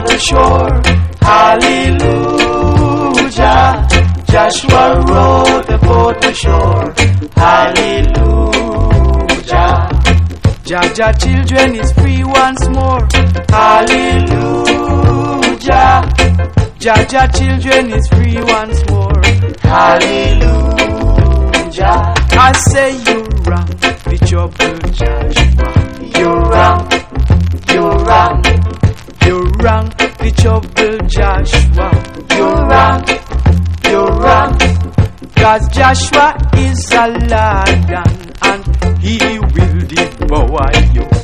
the shore. Hallelujah. Joshua rowed the boat ashore. Hallelujah. Jaja children is free once more. Hallelujah. Jaja children is free once more. Hallelujah. I say you wrong, the trouble Joshua. You wrong, you wrong, you wrong, the trouble Joshua. You wrong, you wrong. 'Cause Joshua is a lion and he will devour you.